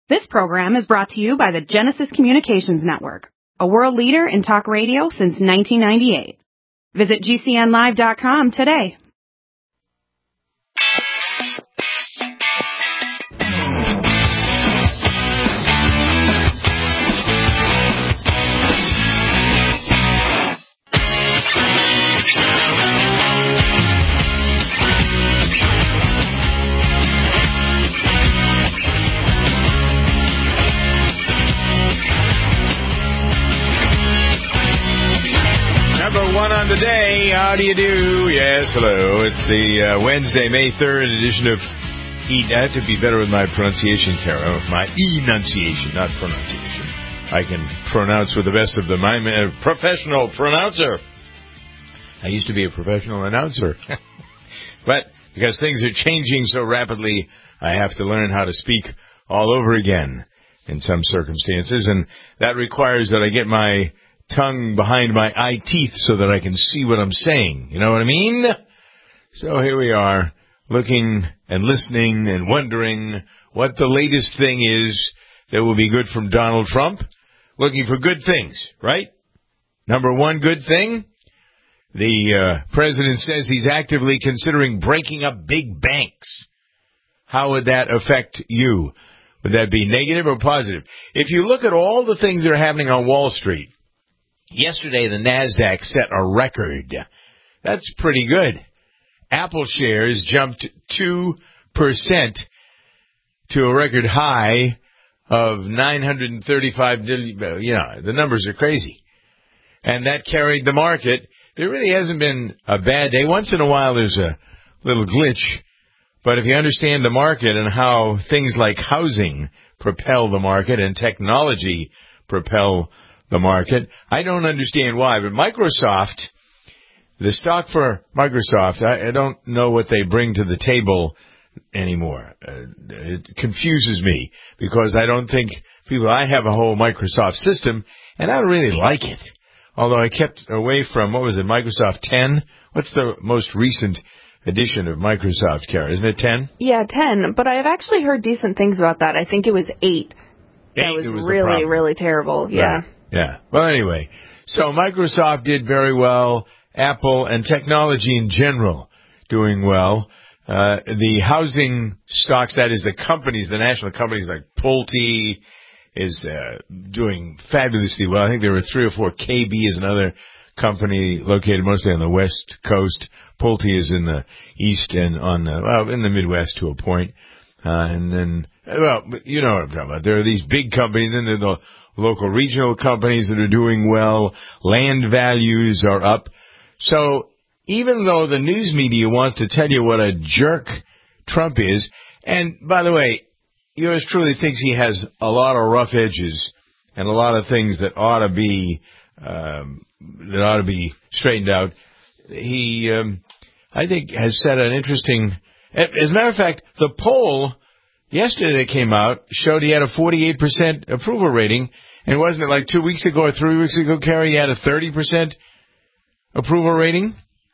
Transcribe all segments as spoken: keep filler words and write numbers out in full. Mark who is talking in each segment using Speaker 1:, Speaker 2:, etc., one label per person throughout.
Speaker 1: This program is brought to you by the Genesis Communications Network, a world leader in talk radio since nineteen ninety-eight. Visit G C N live dot com today.
Speaker 2: One on the day. How do you do? Yes, hello. It's the uh, Wednesday, May third edition of E. That to be better with my pronunciation, Kara. My enunciation, not pronunciation. I can pronounce with the best of them. I'm a professional pronouncer. I used to be a professional announcer. But because things are changing so rapidly, I have to learn how to speak all over again in some circumstances. And that requires that I get my tongue behind my eye teeth so that I can see what I'm saying. You know what I mean? So here we are, looking and listening and wondering what the latest thing is that will be good from Donald Trump. Looking for good things, right? Number one good thing, the uh, president says he's actively considering breaking up big banks. How would that affect you? Would that be negative or positive? If you look at all the things that are happening on Wall Street, yesterday, the NASDAQ set a record. That's pretty good. Apple shares jumped two percent to a record high of nine hundred thirty-five million. You know, the numbers are crazy. And that carried the market. There really hasn't been a bad day. Once in a while, there's a little glitch. But if you understand the market and how things like housing propel the market and technology propel the market, I don't understand why, but Microsoft, the stock for Microsoft, I, I don't know what they bring to the table anymore. Uh, it confuses me because I don't think people, I have a whole Microsoft system and I don't really like it. Although I kept away from, what was it, Microsoft ten? What's the most recent edition of Microsoft, Kara? Isn't it ten?
Speaker 1: Yeah, ten, but I've actually heard decent things about that. I think it was eight.
Speaker 2: Eight
Speaker 1: that was,
Speaker 2: was
Speaker 1: really, really terrible. Yeah.
Speaker 2: Right. Yeah. Well, anyway, so Microsoft did very well. Apple and technology in general doing well. Uh, the housing stocks, that is the companies, the national companies like Pulte is uh, doing fabulously well. I think there were three or four. K B is another company located mostly on the West Coast. Pulte is in the East and on the, well, in the Midwest to a point. Uh, and then, well, you know what I'm talking about. There are these big companies, and then there are the local regional companies that are doing well. Land values are up. So even though the news media wants to tell you what a jerk Trump is, and by the way, yours truly thinks he has a lot of rough edges and a lot of things that ought to be um, that ought to be straightened out. He, um, I think, has said an interesting. As a matter of fact, the poll yesterday that came out showed he had a forty-eight percent approval rating. And wasn't it like two weeks ago or three weeks ago, Carrie, he had a thirty percent approval rating?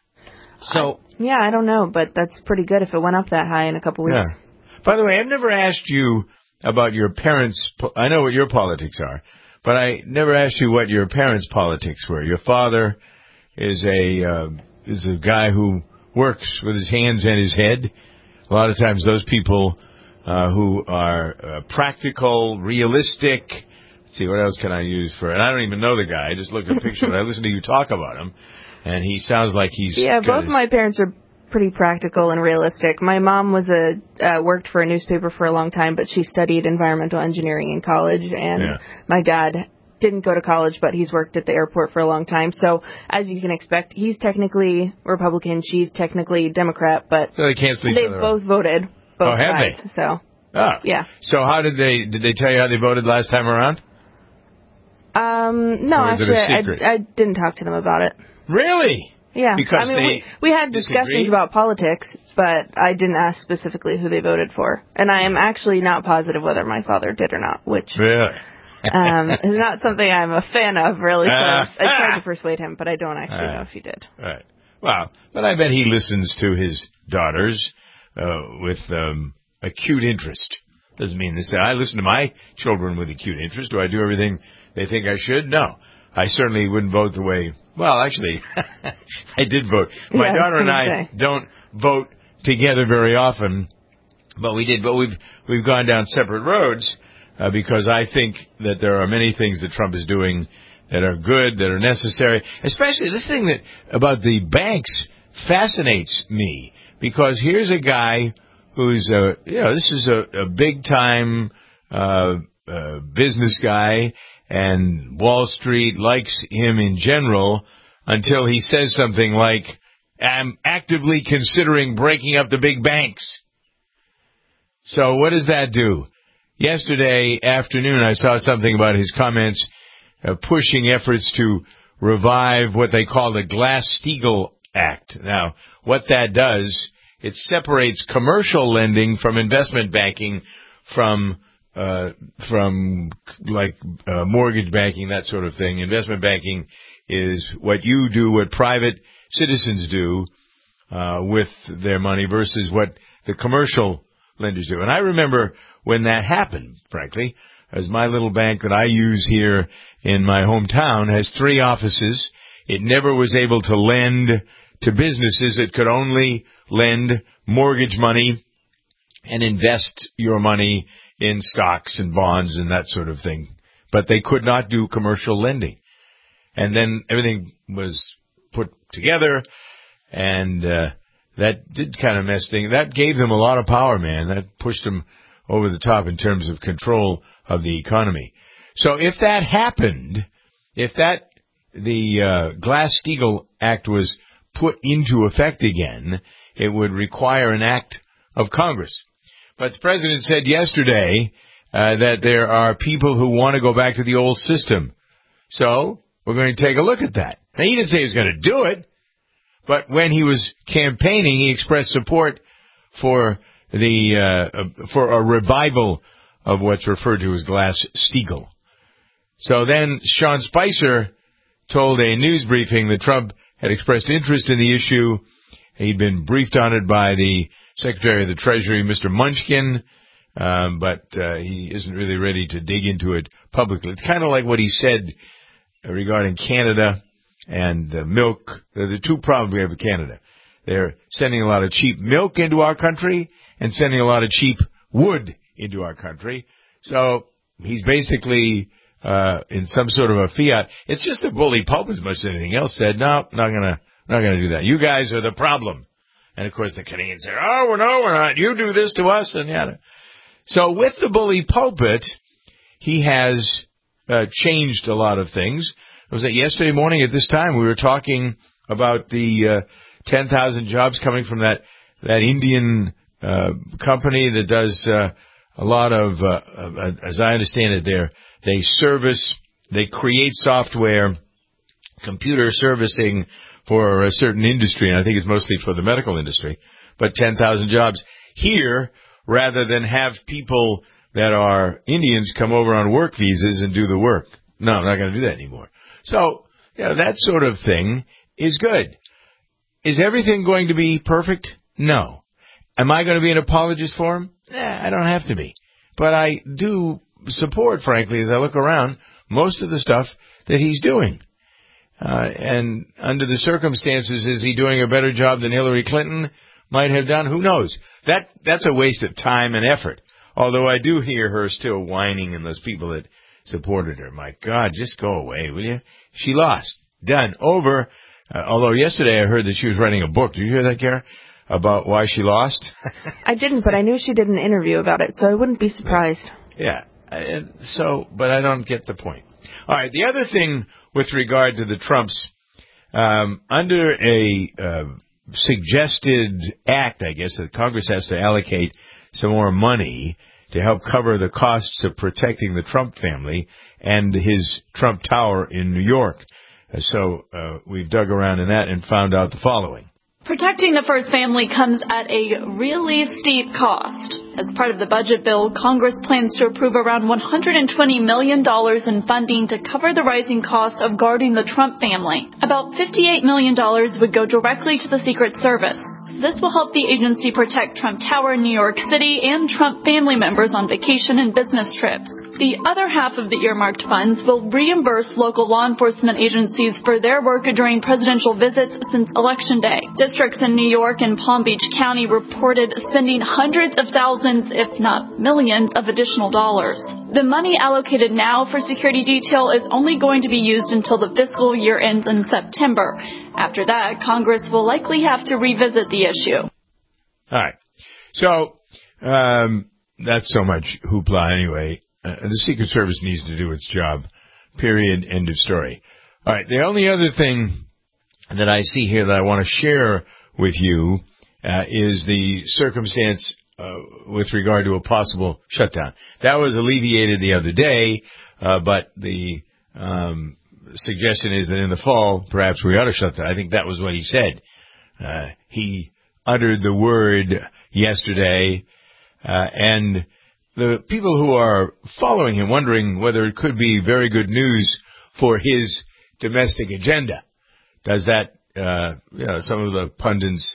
Speaker 2: So
Speaker 1: uh, yeah, I don't know, but that's pretty good if it went up that high in a couple weeks.
Speaker 2: Yeah. By the way, I've never asked you about your parents', I know what your politics are, but I never asked you what your parents' politics were. Your father is a uh, is a guy who works with his hands and his head. A lot of times those people uh, who are uh, practical, realistic. Let's see, what else can I use for it? And I don't even know the guy. I just look at a picture, but I listen to you talk about him, and he sounds like he's...
Speaker 1: Yeah, both his... my parents are pretty practical and realistic. My mom was a uh, worked for a newspaper for a long time, but she studied environmental engineering in college, and yeah. My dad didn't go to college, but he's worked at the airport for a long time. So, as you can expect, he's technically Republican, she's technically Democrat, but
Speaker 2: so they cancel each
Speaker 1: they've
Speaker 2: other
Speaker 1: both
Speaker 2: out.
Speaker 1: voted both
Speaker 2: oh, have
Speaker 1: sides.
Speaker 2: They?
Speaker 1: So,
Speaker 2: oh.
Speaker 1: yeah.
Speaker 2: So how did they, did they tell you how they voted last time around?
Speaker 1: Um, no, actually, I, I didn't talk to them about it.
Speaker 2: Really?
Speaker 1: Yeah.
Speaker 2: Because
Speaker 1: I mean,
Speaker 2: they
Speaker 1: we, we had discussions
Speaker 2: disagreed?
Speaker 1: about politics, but I didn't ask specifically who they voted for. And I am actually not positive whether my father did or not, which
Speaker 2: really?
Speaker 1: um, is not something I'm a fan of, really. So uh, I tried to persuade him, but I don't actually uh, know if he did.
Speaker 2: Right. Well, but I bet he listens to his daughters uh, with um, acute interest. Doesn't mean this. I listen to my children with acute interest. Do I do everything they think I should? No. I certainly wouldn't vote the way, well, actually, I did vote. My
Speaker 1: yeah,
Speaker 2: daughter and I
Speaker 1: say.
Speaker 2: don't vote together very often, but we did. But we've we've gone down separate roads uh, because I think that there are many things that Trump is doing that are good, that are necessary. Especially this thing that about the banks fascinates me, because here's a guy who's a, you know, this is a, a big time uh, uh, business guy, and Wall Street likes him in general until he says something like, I'm actively considering breaking up the big banks. So what does that do? Yesterday afternoon, I saw something about his comments uh, pushing efforts to revive what they call the Glass-Steagall Act. Now, what that does, it separates commercial lending from investment banking, from uh from like uh, mortgage banking, that sort of thing. Investment banking is what you do, what private citizens do uh with their money versus what the commercial lenders do. And I remember when that happened, frankly, as my little bank that I use here in my hometown has three offices. It never was able to lend to businesses. It could only lend mortgage money and invest your money in stocks and bonds and that sort of thing. But they could not do commercial lending. And then everything was put together, and uh, that did kind of mess things. That gave them a lot of power, man. That pushed them over the top in terms of control of the economy. So if that happened, if that the uh, Glass-Steagall Act was put into effect again, it would require an act of Congress. But the president said yesterday uh, that there are people who want to go back to the old system. So we're going to take a look at that. Now, he didn't say he was going to do it, but when he was campaigning, he expressed support for the uh, for a revival of what's referred to as Glass-Steagall. So then Sean Spicer told a news briefing that Trump had expressed interest in the issue. He'd been briefed on it by the Secretary of the Treasury, Mister Munchkin, um, but uh, he isn't really ready to dig into it publicly. It's kind of like what he said regarding Canada and uh, milk. They're the two problems we have with Canada. They're sending a lot of cheap milk into our country and sending a lot of cheap wood into our country. So he's basically uh, in some sort of a fiat. It's just a bully pulpit as much as anything else said, no, not going to not gonna do that. You guys are the problem. And, of course, the Canadians say, oh, well, no, we're not. You do this to us. And yada. So with the bully pulpit, he has uh, changed a lot of things. It was that yesterday morning at this time we were talking about the uh, ten thousand jobs coming from that, that Indian uh, company that does uh, a lot of, uh, uh, as I understand it, there they service, they create software, computer servicing for a certain industry, and I think it's mostly for the medical industry, but ten thousand jobs here, rather than have people that are Indians come over on work visas and do the work. No, I'm not going to do that anymore. So, you know, that sort of thing is good. Is everything going to be perfect? No. Am I going to be an apologist for him? Nah, I don't have to be. But I do support, frankly, as I look around, most of the stuff that he's doing. Uh, and under the circumstances, is he doing a better job than Hillary Clinton might have done? Who knows? That that's a waste of time and effort. Although I do hear her still whining and those people that supported her. My God, just go away, will you? She lost. Done. Over. Uh, although yesterday I heard that she was writing a book. Did you hear that, Kara? About why she lost?
Speaker 1: I didn't, but I knew she did an interview about it, so I wouldn't be surprised.
Speaker 2: Yeah. Uh, so, but I don't get the point. All right. The other thing with regard to the Trumps, um, under a uh, suggested act, I guess, that Congress has to allocate some more money to help cover the costs of protecting the Trump family and his Trump Tower in New York. Uh, so uh, we've dug around in that and found out the following.
Speaker 3: Protecting the first family comes at a really steep cost. As part of the budget bill, Congress plans to approve around one hundred twenty million dollars in funding to cover the rising costs of guarding the Trump family. About fifty-eight million dollars would go directly to the Secret Service. This will help the agency protect Trump Tower in New York City and Trump family members on vacation and business trips. The other half of the earmarked funds will reimburse local law enforcement agencies for their work during presidential visits since Election Day. Districts in New York and Palm Beach County reported spending hundreds of thousands, if not millions, of additional dollars. The money allocated now for security detail is only going to be used until the fiscal year ends in September. After that, Congress will likely have to revisit the issue.
Speaker 2: All right. So, um, that's so much hoopla anyway. Uh, the Secret Service needs to do its job. Period. End of story. All right. The only other thing that I see here that I want to share with you uh, is the circumstance uh, with regard to a possible shutdown. That was alleviated the other day, uh, but the um, suggestion is that in the fall, perhaps we ought to shut down. I think that was what he said. Uh, he uttered the word yesterday, uh, and the people who are following him wondering whether it could be very good news for his domestic agenda. Does that, uh, you know, some of the pundits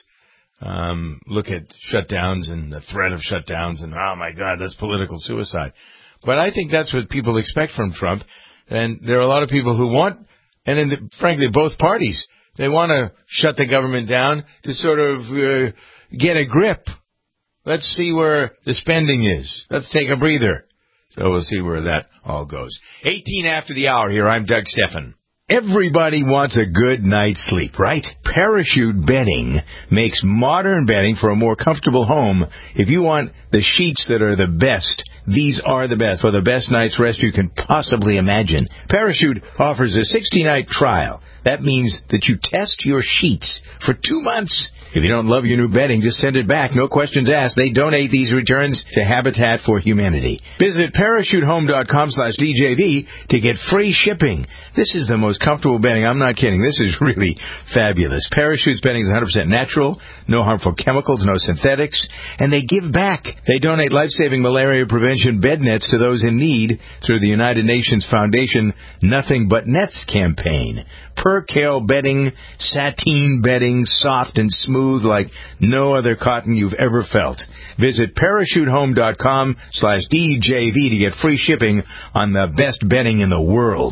Speaker 2: um, look at shutdowns and the threat of shutdowns and, oh, my God, that's political suicide. But I think that's what people expect from Trump. And there are a lot of people who want, and in the, frankly, both parties, they want to shut the government down to sort of uh, get a grip. Let's see where the spending is. Let's take a breather. So we'll see where that all goes. eighteen after the hour here. I'm Doug Stephan. Everybody wants a good night's sleep, right? Parachute bedding makes modern bedding for a more comfortable home. If you want the sheets that are the best, these are the best, for the best night's rest you can possibly imagine. Parachute offers a sixty-night trial. That means that you test your sheets for two months. If you don't love your new bedding, just send it back. No questions asked. They donate these returns to Habitat for Humanity. Visit parachutehome.com slash DJV to get free shipping. This is the most comfortable bedding. I'm not kidding. This is really fabulous. Parachute's bedding is one hundred percent natural, no harmful chemicals, no synthetics, and they give back. They donate life-saving malaria prevention bed nets to those in need through the United Nations Foundation Nothing But Nets campaign. Percale bedding, sateen bedding, soft and smooth like no other cotton you've ever felt. Visit parachutehome.com slash DJV to get free shipping on the best bedding in the world.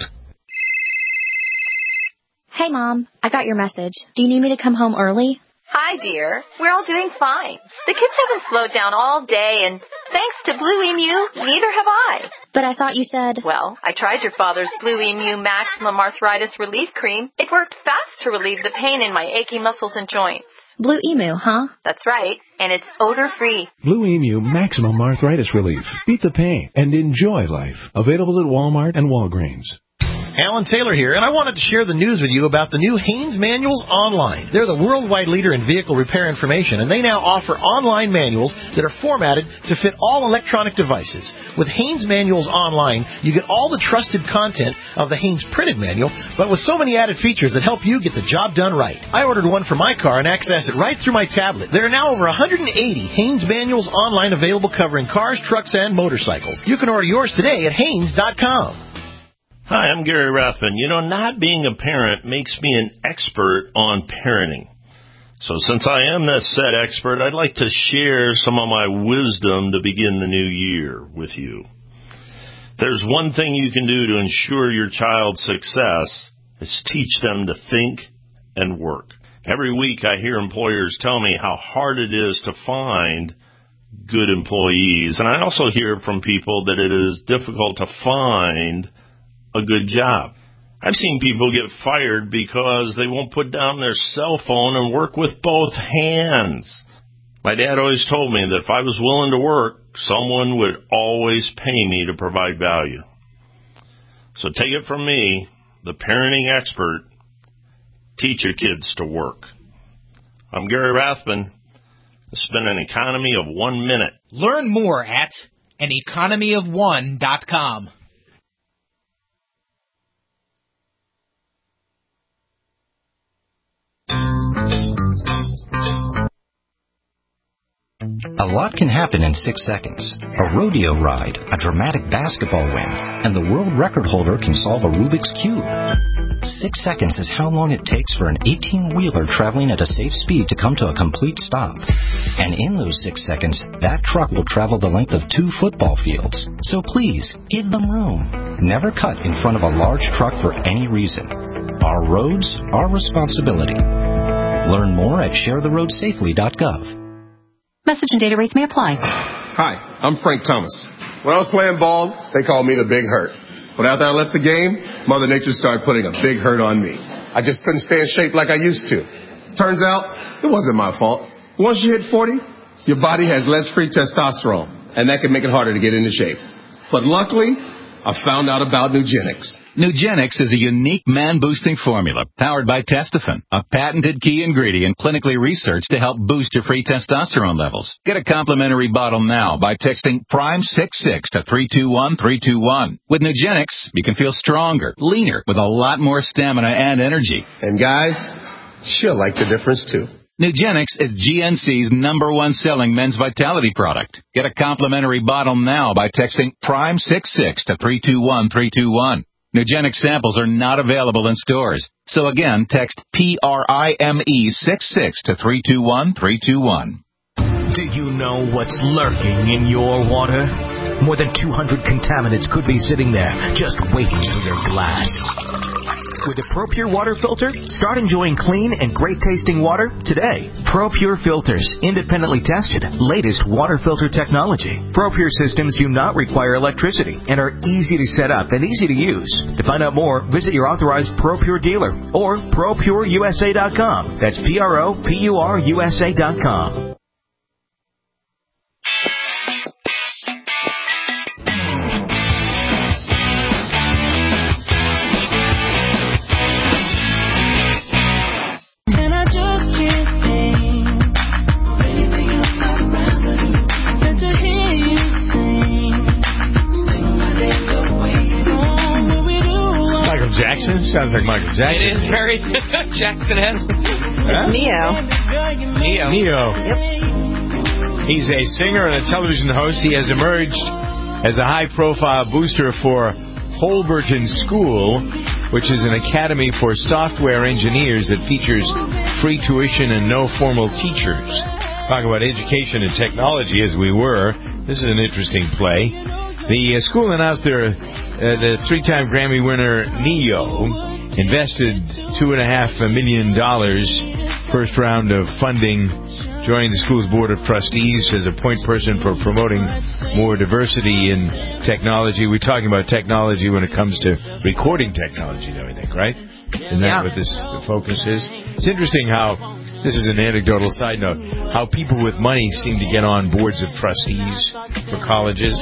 Speaker 4: Hey, Mom, I got your message. Do you need me to come home early?
Speaker 5: Hi, dear. We're all doing fine. The kids haven't slowed down all day, and thanks to Blue Emu, neither have I.
Speaker 4: But I thought you said...
Speaker 5: Well, I tried your father's Blue Emu Maximum Arthritis Relief Cream. It worked fast to relieve the pain in my achy muscles and joints.
Speaker 4: Blue Emu, huh?
Speaker 5: That's right, and it's odor-free.
Speaker 6: Blue Emu Maximum Arthritis Relief. Beat the pain and enjoy life. Available at Walmart and Walgreens.
Speaker 7: Alan Taylor here, and I wanted to share the news with you about the new Haynes Manuals Online. They're the worldwide leader in vehicle repair information, and they now offer online manuals that are formatted to fit all electronic devices. With Haynes Manuals Online, you get all the trusted content of the Haynes printed manual, but with so many added features that help you get the job done right. I ordered one for my car and access it right through my tablet. There are now over one hundred eighty Haynes Manuals Online available covering cars, trucks, and motorcycles. You can order yours today at Haynes dot com.
Speaker 8: Hi, I'm Gary Rathman. You know, not being a parent makes me an expert on parenting. So since I am this said expert, I'd like to share some of my wisdom to begin the new year with you. There's one thing you can do to ensure your child's success is teach them to think and work. Every week I hear employers tell me how hard it is to find good employees. And I also hear from people that it is difficult to find a good job. I've seen people get fired because they won't put down their cell phone and work with both hands. My dad always told me that if I was willing to work, someone would always pay me to provide value. So take it from me, the parenting expert, teach your kids to work. I'm Gary Rathman. It's been an economy of one minute.
Speaker 9: Learn more at an economy of one dot com.
Speaker 10: A lot can happen in six seconds. A rodeo ride, a dramatic basketball win, and the world record holder can solve a Rubik's Cube. six seconds is how long it takes for an eighteen-wheeler traveling at a safe speed to come to a complete stop. And in those six seconds, that truck will travel the length of two football fields. So please, give them room. Never cut in front of a large truck for any reason. Our roads, our responsibility. Learn more at share the road safely dot gov.
Speaker 11: Message and data rates may apply.
Speaker 12: Hi, I'm Frank Thomas. When I was playing ball, they called me the Big Hurt. But after I left the game, Mother Nature started putting a big hurt on me. I just couldn't stay in shape like I used to. Turns out, it wasn't my fault. Once you hit forty, your body has less free testosterone, and that can make it harder to get into shape. But luckily, I found out about Nugenix.
Speaker 13: Nugenix is a unique man-boosting formula powered by Testofen, a patented key ingredient clinically researched to help boost your free testosterone levels. Get a complimentary bottle now by texting prime six six to three two one three two one. With Nugenix, you can feel stronger, leaner, with a lot more stamina and energy.
Speaker 12: And guys, she'll like the difference too.
Speaker 13: Nugenix is G N C's number one selling men's vitality product. Get a complimentary bottle now by texting prime six six to three two one three two one. Nugenix samples are not available in stores. So again, text P R I M E six six to three two one three two one.
Speaker 14: Do you know what's lurking in your water? More than two hundred contaminants could be sitting there just waiting for your glass. With a ProPure water filter, start enjoying clean and great-tasting water today. ProPure filters, independently tested, latest water filter technology. ProPure systems do not require electricity and are easy to set up and easy to use. To find out more, visit your authorized ProPure dealer or pro pure U S A dot com. That's P R O P U R U S A dot com.
Speaker 2: Jackson? Sounds like Michael Jackson.
Speaker 15: It is very Jackson-esque.
Speaker 2: Huh?
Speaker 1: Neo.
Speaker 15: Neo.
Speaker 2: Neo.
Speaker 1: Yep.
Speaker 2: He's a singer and a television host. He has emerged as a high-profile booster for Holberton School, which is an academy for software engineers that features free tuition and no formal teachers. Talk about education and technology as we were. This is an interesting play. The uh, school announced their uh, the three-time Grammy winner Neo invested two and a half million dollars, first round of funding, joined the school's board of trustees as a point person for promoting more diversity in technology. We're talking about technology when it comes to recording technology, though, I think, right? Isn't that
Speaker 15: yeah.
Speaker 2: what this the focus is? It's interesting how, this is an anecdotal side note, how people with money seem to get on boards of trustees for colleges.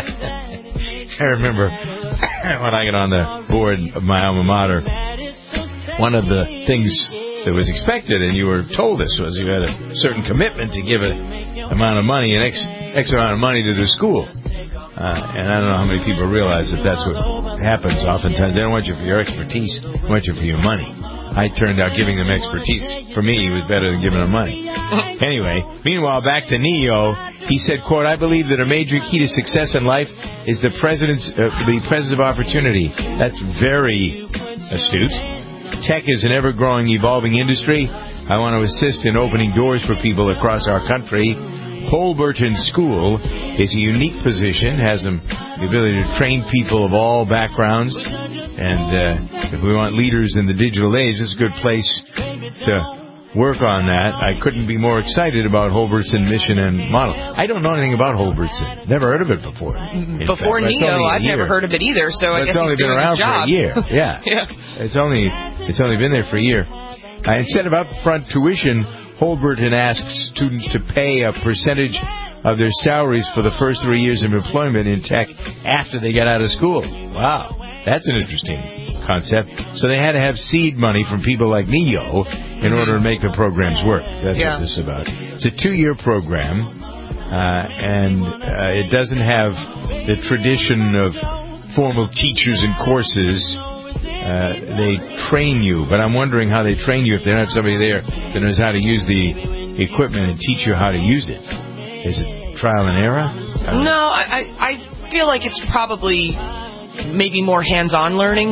Speaker 2: I remember when I got on the board of my alma mater, one of the things that was expected, and you were told this, was you had a certain commitment to give an amount of money, an X, X amount of money to the school. Uh, and I don't know how many people realize that that's what happens oftentimes. They don't want you for your expertise, they want you for your money. I turned out giving them expertise, for me, was better than giving them money. Anyway, meanwhile, back to Neo, he said, quote, I believe that a major key to success in life is the president's, uh, the presence of opportunity. That's very astute. Tech is an ever-growing, evolving industry. I want to assist in opening doors for people across our country. Holberton School is a unique position, has them, the ability to train people of all backgrounds. And uh, if we want leaders in the digital age, this is a good place to work on that. I couldn't be more excited about Holberton mission and model. I don't know anything about Holberton. Never heard of it before.
Speaker 15: Before fact, Neo, I've year. never heard of it either, so
Speaker 2: but
Speaker 15: I guess
Speaker 2: it's only
Speaker 15: he's
Speaker 2: been
Speaker 15: doing
Speaker 2: around
Speaker 15: his job.
Speaker 2: for a year. Yeah.
Speaker 15: yeah.
Speaker 2: It's only it's only been there for a year. Uh, instead of upfront tuition, Holberton asks students to pay a percentage of their salaries for the first three years of employment in tech after they get out of school. Wow. That's an interesting concept. So they had to have seed money from people like Neo in order to make the programs work. That's
Speaker 15: yeah.
Speaker 2: what this is about. It's a two-year program, uh, and uh, it doesn't have the tradition of formal teachers and courses. Uh, they train you, but I'm wondering how they train you if they don't have somebody there that knows how to use the equipment and teach you how to use it. Is it trial and error?
Speaker 15: No, I, I feel like it's probably maybe more hands-on learning.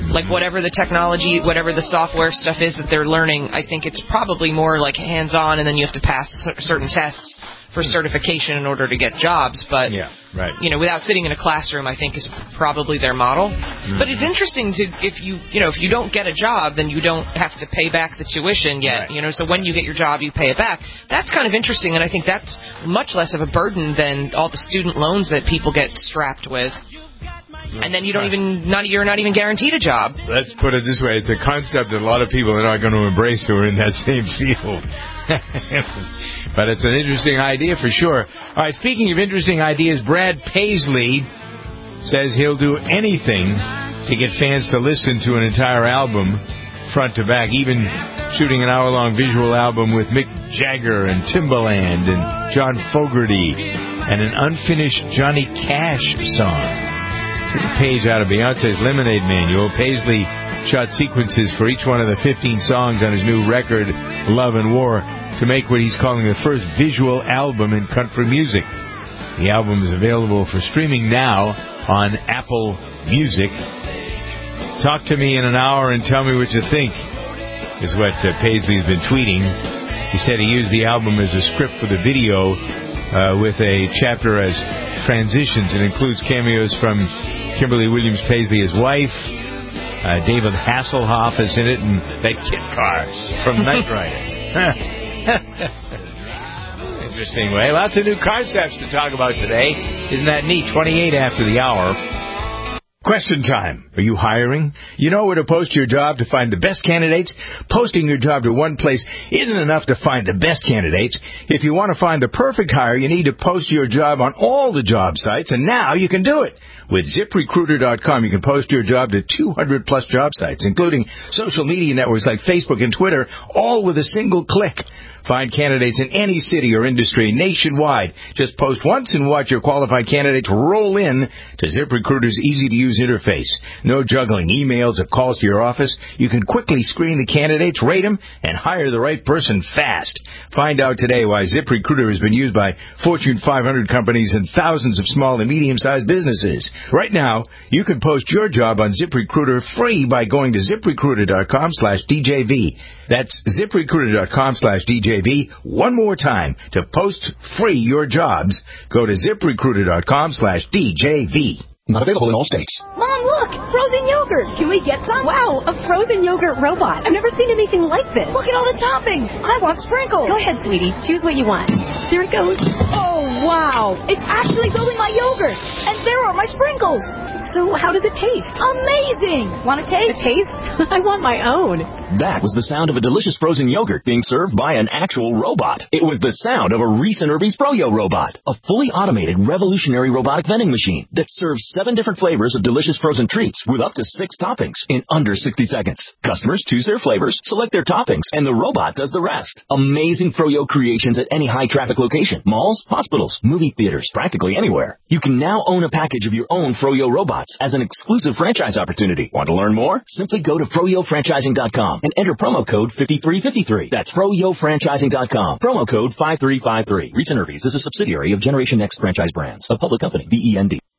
Speaker 15: Like whatever the technology, whatever the software stuff is that they're learning, I think it's probably more like hands-on, and then you have to pass certain tests for certification in order to get jobs. But,
Speaker 2: yeah, right.
Speaker 15: you know, without sitting in a classroom, I think is probably their model. Mm. But it's interesting to, if you, you know, if you don't get a job, then you don't have to pay back the tuition yet. Right. You know, so when you get your job, you pay it back. That's kind of interesting, and I think that's much less of a burden than all the student loans that people get strapped with. And then you don't even, not you're not even guaranteed a job.
Speaker 2: Let's put it this way. It's a concept that a lot of people are not going to embrace who are in that same field. But it's an interesting idea for sure. All right, speaking of interesting ideas, Brad Paisley says he'll do anything to get fans to listen to an entire album front to back, even shooting an hour-long visual album with Mick Jagger and Timbaland and John Fogerty and an unfinished Johnny Cash song. Took a page out of Beyonce's Lemonade Manual. Paisley shot sequences for each one of the fifteen songs on his new record, Love and War, to make what he's calling the first visual album in country music. The album is available for streaming now on Apple Music. Talk to me in an hour and tell me what you think, is what uh, Paisley's been tweeting. He said he used the album as a script for the video uh, with a chapter as transitions. It includes cameos from Kimberly Williams Paisley, his wife. Uh, David Hasselhoff is in it, and that kit car from Knight Rider. Interesting way. Lots of new concepts to talk about today. Isn't that neat? twenty-eight after the hour. Question time. Are you hiring? You know where to post your job to find the best candidates? Posting your job to one place isn't enough to find the best candidates. If you want to find the perfect hire, you need to post your job on all the job sites, and now you can do it. With zip recruiter dot com, you can post your job to two hundred plus job sites, including social media networks like Facebook and Twitter, all with a single click. Find candidates in any city or industry nationwide. Just post once and watch your qualified candidates roll in to ZipRecruiter's easy-to-use interface. No juggling emails or calls to your office. You can quickly screen the candidates, rate them, and hire the right person fast. Find out today why ZipRecruiter has been used by Fortune five hundred companies and thousands of small and medium-sized businesses. Right now, you can post your job on ZipRecruiter free by going to zip recruiter dot com slash D J V. That's zip recruiter dot com slash D J V. One more time. To post free your jobs, go to zip recruiter dot com slash D J V.
Speaker 16: Not available in all states.
Speaker 17: Mom, look! Frozen yogurt! Can we get some? Wow, a frozen yogurt robot. I've never seen anything like this. Look at all the toppings. I want sprinkles.
Speaker 4: Go ahead, sweetie. Choose what you want.
Speaker 17: Here it goes. Oh, wow. It's actually building my yogurt. And there are my sprinkles. So how does it taste? Amazing! Want a taste?
Speaker 4: A taste? I want my own.
Speaker 18: That was the sound of a delicious frozen yogurt being served by an actual robot. It was the sound of a Reese and Irby's Froyo robot, a fully automated revolutionary robotic vending machine that serves seven different flavors of delicious frozen treats with up to six toppings in under sixty seconds. Customers choose their flavors, select their toppings, and the robot does the rest. Amazing Froyo creations at any high-traffic location, malls, hospitals, movie theaters, practically anywhere. You can now own a package of your own Froyo robots as an exclusive franchise opportunity. Want to learn more? Simply go to froyo franchising dot com and enter promo code fifty-three fifty-three. That's froyo franchising dot com. Promo code five three five three. Reese and Irby's is a subsidiary of Generation Next Franchise Brands, a public company, V E N D.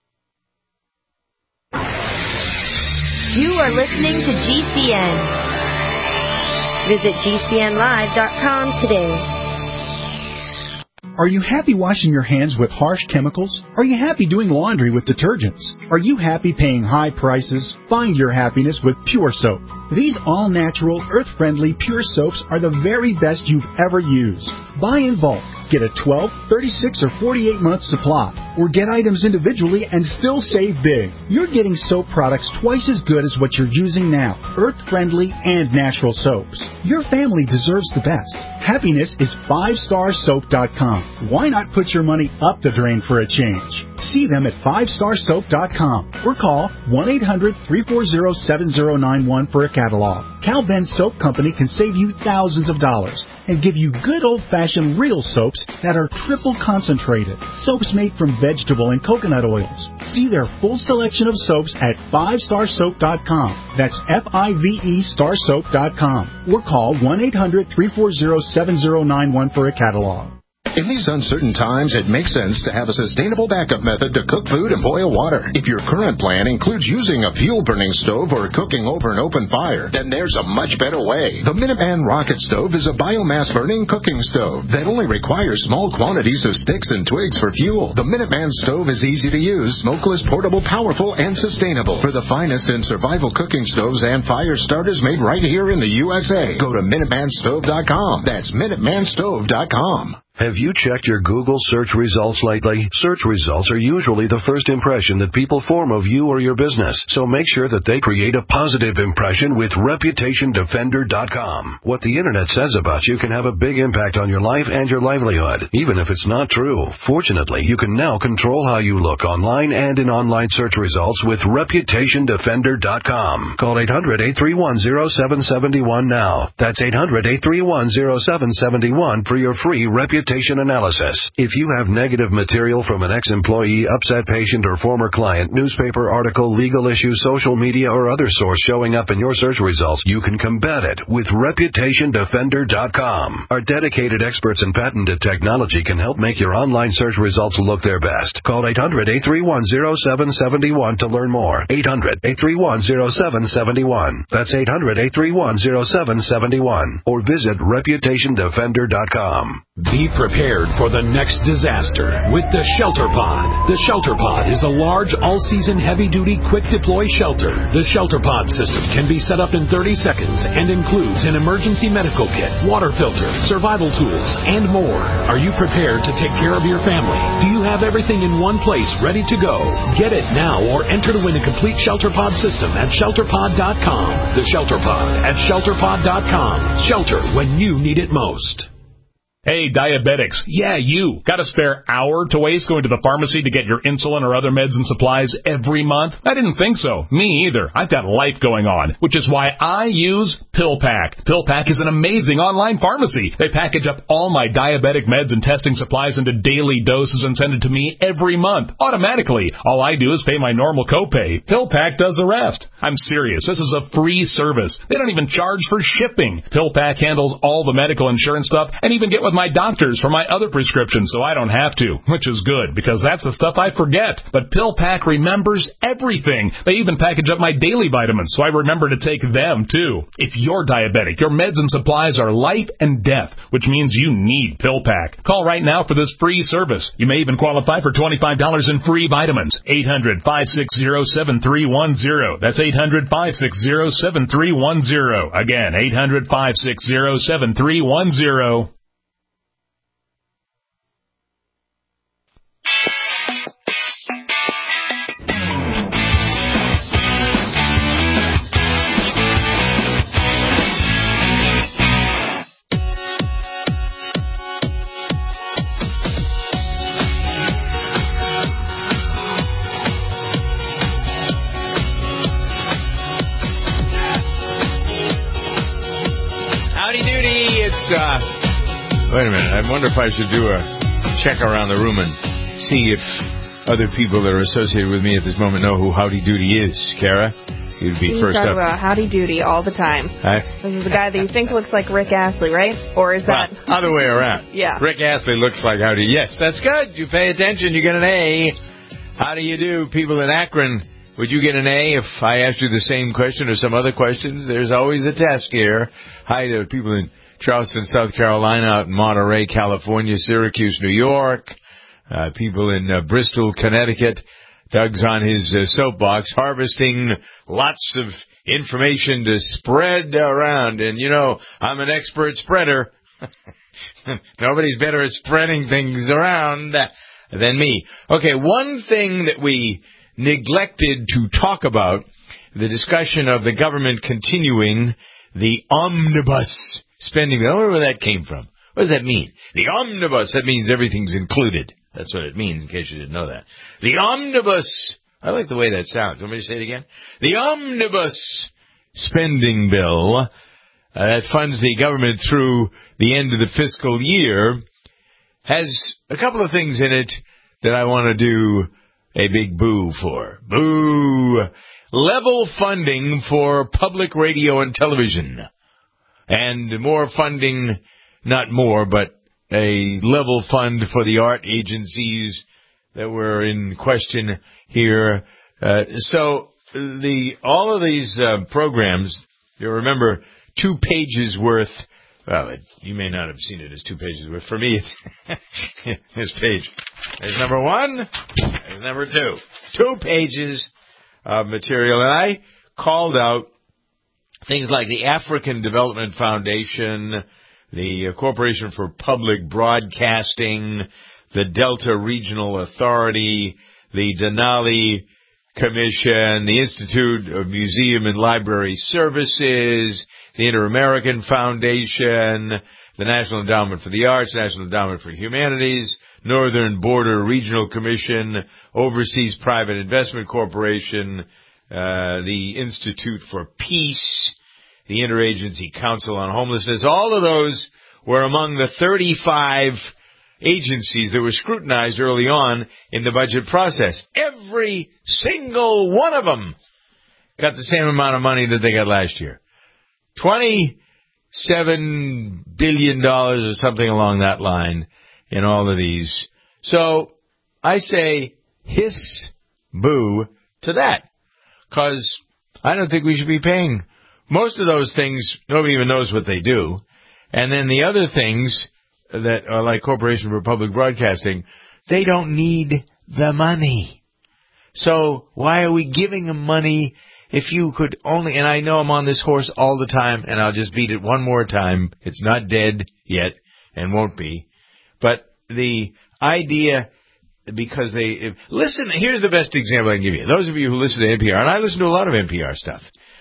Speaker 19: You are listening to G C N. Visit G C N live dot com today.
Speaker 20: Are you happy washing your hands with harsh chemicals? Are you happy doing laundry with detergents? Are you happy paying high prices? Find your happiness with Pure Soap. These all-natural, earth-friendly Pure Soaps are the very best you've ever used. Buy in bulk. Get a twelve, thirty-six, or forty-eight month supply. Or get items individually and still save big. You're getting soap products twice as good as what you're using now. Earth-friendly and natural soaps. Your family deserves the best. Happiness is five star soap dot com. Why not put your money up the drain for a change? See them at five star soap dot com or call one eight hundred, three four zero, seven zero nine one for a catalog. Cal Ben Soap Company can save you thousands of dollars and give you good old-fashioned real soaps that are triple concentrated. Soaps made from vegetable and coconut oils. See their full selection of soaps at five star soap dot com. That's F I V E star soap dot com. Or call one eight hundred, three four zero, seven zero nine one for a catalog.
Speaker 16: In these uncertain times, it makes sense to have a sustainable backup method to cook food and boil water. If your current plan includes using a fuel-burning stove or cooking over an open fire, then there's a much better way. The Minuteman Rocket Stove is a biomass-burning cooking stove that only requires small quantities of sticks and twigs for fuel. The Minuteman stove is easy to use, smokeless, portable, powerful, and sustainable. For the finest in survival cooking stoves and fire starters made right here in the U S A, go to Minuteman Stove dot com. That's Minuteman Stove dot com.
Speaker 21: Have you checked your Google search results lately? Search results are usually the first impression that people form of you or your business, so make sure that they create a positive impression with Reputation Defender dot com. What the internet says about you can have a big impact on your life and your livelihood, even if it's not true. Fortunately, you can now control how you look online and in online search results with Reputation Defender dot com. Call eight hundred, eight three one, zero seven seven one now. That's eight hundred, eight three one, zero seven seven one for your free Reputation analysis. If you have negative material from an ex-employee, upset patient, or former client, newspaper article, legal issue, social media, or other source showing up in your search results, you can combat it with Reputation Defender dot com. Our dedicated experts in patented technology can help make your online search results look their best. Call eight hundred, eight three one, zero seven seven one to learn more. eight hundred, eight three one, zero seven seven one. That's eight hundred, eight three one, zero seven seven one. Or visit Reputation Defender dot com.
Speaker 6: Be prepared for the next disaster with the Shelter Pod. The Shelter Pod is a large, all-season, heavy-duty, quick-deploy shelter. The Shelter Pod system can be set up in thirty seconds and includes an emergency medical kit, water filter, survival tools, and more. Are you prepared to take care of your family? Do you have everything in one place ready to go? Get it now or enter to win a complete Shelter Pod system at Shelter Pod dot com. The Shelter Pod at Shelter Pod dot com. Shelter when you need it most.
Speaker 22: Hey, diabetics. Yeah, you. Got a spare hour to waste going to the pharmacy to get your insulin or other meds and supplies every month? I didn't think so. Me either. I've got life going on, which is why I use PillPack. PillPack is an amazing online pharmacy. They package up all my diabetic meds and testing supplies into daily doses and send it to me every month, automatically. All I do is pay my normal copay. PillPack does the rest. I'm serious. This is a free service. They don't even charge for shipping. PillPack handles all the medical insurance stuff and even get with my doctors for my other prescriptions so I don't have to, which is good because that's the stuff I forget. But PillPack remembers everything. They even package up my daily vitamins so I remember to take them too. If you're diabetic, your meds and supplies are life and death, which means you need PillPack. Call right now for this free service. You may even qualify for twenty-five dollars in free vitamins. eight hundred, five six zero, seven three one zero. That's eight hundred, five six zero, seven three one zero. Again, eight hundred, five six zero, seven three one zero.
Speaker 2: Uh, wait a minute. I wonder if I should do a check around the room and see if other people that are associated with me at this moment know who Howdy Doody is. Kara, you'd be
Speaker 1: you
Speaker 2: first
Speaker 1: talk
Speaker 2: up.
Speaker 1: about Howdy Doody all the time.
Speaker 2: Hi.
Speaker 1: This is the guy that you think looks like Rick Astley, right? Or is that...
Speaker 2: Well, other way around.
Speaker 1: Yeah.
Speaker 2: Rick Astley looks like Howdy. Yes, that's good. You pay attention, you get an A. How do you do, people in Akron? Would you get an A if I asked you the same question or some other questions? There's always a test here. Hi to people in Charleston, South Carolina, out in Monterey, California, Syracuse, New York, uh, people in uh, Bristol, Connecticut. Doug's on his uh, soapbox harvesting lots of information to spread around. And, you know, I'm an expert spreader. Nobody's better at spreading things around than me. Okay, one thing that we neglected to talk about, the discussion of the government continuing the omnibus spending. I wonder where that came from. What does that mean? The omnibus, that means everything's included. That's what it means, in case you didn't know that. The omnibus, I like the way that sounds. Want me to say it again? The omnibus spending bill uh, that funds the government through the end of the fiscal year has a couple of things in it that I want to do a big boo for. Boo! Level funding for public radio and television. And more funding, not more, but a level fund for the art agencies that were in question here. Uh, so the all of these uh, programs, you remember, two pages worth. Well, it, you may not have seen it as two pages worth. For me, it's this page. There's number one. There's number two. Two pages of material, and I called out things like the African Development Foundation, the Corporation for Public Broadcasting, the Delta Regional Authority, the Denali Commission, the Institute of Museum and Library Services, the Inter-American Foundation, the National Endowment for the Arts, National Endowment for Humanities, Northern Border Regional Commission, Overseas Private Investment Corporation, uh, the Institute for Peace, the Interagency Council on Homelessness. All of those were among the thirty-five agencies that were scrutinized early on in the budget process. Every single one of them got the same amount of money that they got last year. twenty-seven billion dollars or something along that line in all of these. So I say hiss, boo to that, because I don't think we should be paying. Most of those things, nobody even knows what they do. And then the other things that are like Corporation for Public Broadcasting, they don't need the money. So why are we giving them money if you could only, and I know I'm on this horse all the time, and I'll just beat it one more time. It's not dead yet and won't be. But the idea, because they, if, listen, here's the best example I can give you. Those of you who listen to N P R, and I listen to a lot of N P R stuff,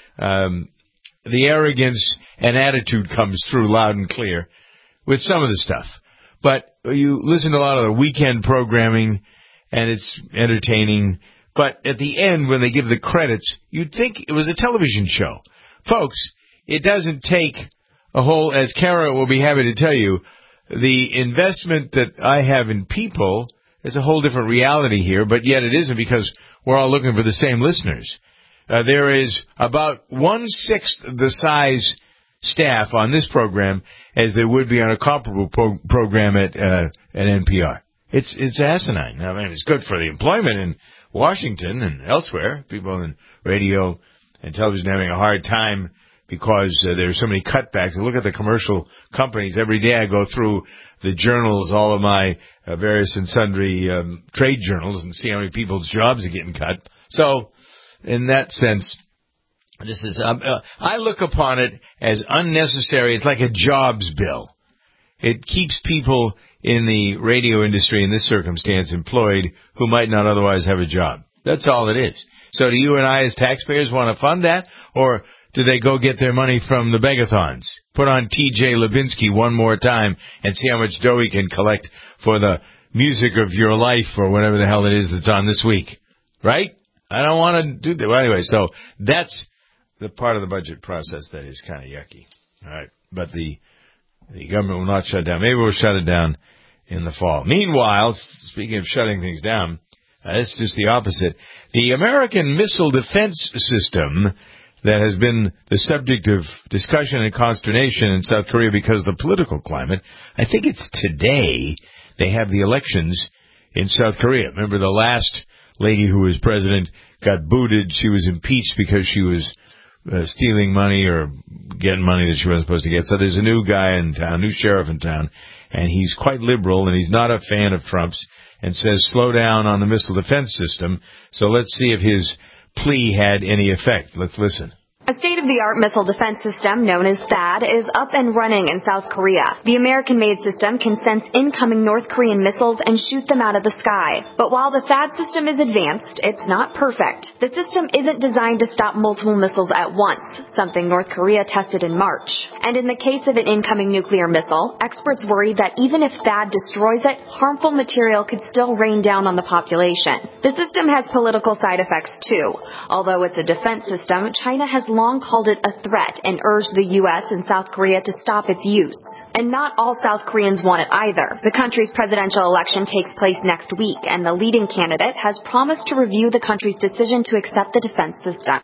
Speaker 2: um, the arrogance and attitude comes through loud and clear with some of the stuff. But you listen to a lot of the weekend programming, and it's entertaining. But at the end, when they give the credits, you'd think it was a television show. Folks, it doesn't take a whole, as Kara will be happy to tell you, the investment that I have in people is a whole different reality here, but yet it isn't, because we're all looking for the same listeners. Uh, there is about one-sixth the size staff on this program as there would be on a comparable pro- program at uh, at N P R. It's it's asinine. I mean, it's good for the employment in Washington and elsewhere. People in radio and television having a hard time because uh, there's so many cutbacks. Look at the commercial companies. Every day I go through the journals, all of my uh, various and sundry um, trade journals, and see how many people's jobs are getting cut. So, in that sense, this is, um, uh, I look upon it as unnecessary. It's like a jobs bill. It keeps people in the radio industry in this circumstance employed who might not otherwise have a job. That's all it is. So do you and I as taxpayers want to fund that, or do they go get their money from the begathons? Put on T J Lubinsky one more time and see how much dough he can collect for the music of your life or whatever the hell it is that's on this week. Right? I don't want to do that. Well, anyway, so that's the part of the budget process that is kind of yucky. All right. But the the government will not shut down. Maybe we'll shut it down in the fall. Meanwhile, speaking of shutting things down, uh, it's just the opposite. The American missile defense system that has been the subject of discussion and consternation in South Korea because of the political climate. I think it's today they have the elections in South Korea. Remember, the last lady who was president got booted. She was impeached because she was uh, stealing money or getting money that she wasn't supposed to get. So there's a new guy in town, new sheriff in town, and he's quite liberal, and he's not a fan of Trump's, and says slow down on the missile defense system. So let's see if his plea had any effect. Let's listen.
Speaker 3: A state-of-the-art missile defense system known as THAAD is up and running in South Korea. The American-made system can sense incoming North Korean missiles and shoot them out of the sky. But while the THAAD system is advanced, it's not perfect. The system isn't designed to stop multiple missiles at once, something North Korea tested in March. And in the case of an incoming nuclear missile, experts worry that even if THAAD destroys it, harmful material could still rain down on the population. The system has political side effects too. Although it's a defense system, China has long called it a threat and urged the U S and South Korea to stop its use. And not all South Koreans want it either. The country's presidential election takes place next week, and the leading candidate has promised to review the country's decision to accept the defense system.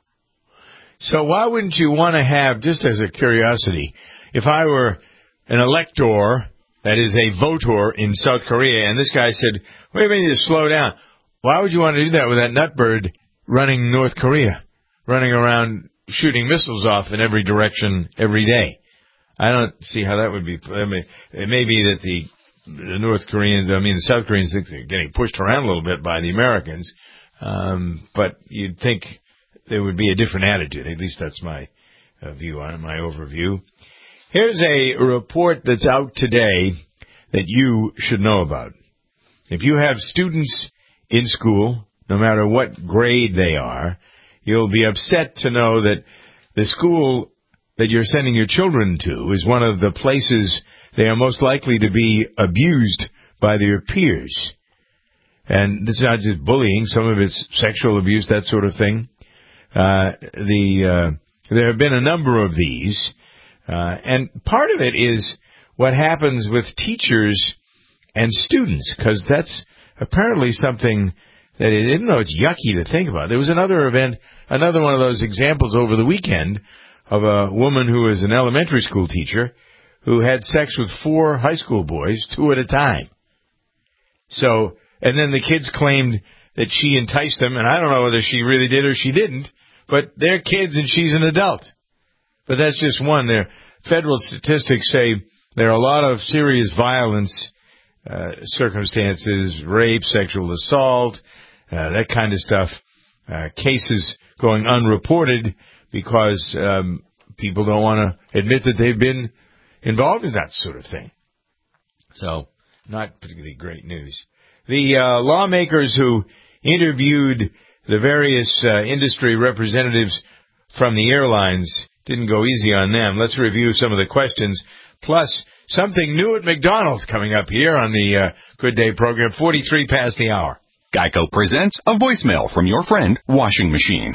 Speaker 2: So why wouldn't you want to have, just as a curiosity, if I were an elector that is a voter in South Korea. And this guy said, wait a minute, to slow down. Why would you want to do that with that nutbird running North Korea, running around shooting missiles off in every direction every day? I don't see how that would be. I mean, it may be that the, the North Koreans, I mean, the South Koreans think they're getting pushed around a little bit by the Americans. Um, but you'd think there would be a different attitude. At least that's my uh, view on it, my overview. Here's a report that's out today that you should know about. If you have students in school, no matter what grade they are, you'll be upset to know that the school that you're sending your children to is one of the places they are most likely to be abused by their peers. And this is not just bullying, some of it's sexual abuse, that sort of thing. Uh, the, uh, there have been a number of these, uh, and part of it is what happens with teachers and students, because that's apparently something that, it, even though it's yucky to think about, there was another event, another one of those examples over the weekend of a woman who was an elementary school teacher who had sex with four high school boys, two at a time. So, and then the kids claimed that she enticed them, and I don't know whether she really did or she didn't, but they're kids and she's an adult. But that's just one. Their federal statistics say there are a lot of serious violence uh, circumstances, rape, sexual assault, uh, that kind of stuff, uh, cases going unreported because um, people don't want to admit that they've been involved in that sort of thing. So, not particularly great news. The uh, lawmakers who interviewed the various uh, industry representatives from the airlines didn't go easy on them. Let's review some of the questions. Plus, something new at McDonald's coming up here on the uh, Good Day program, forty-three past the hour.
Speaker 5: Geico presents a voicemail from your friend, Washing Machine.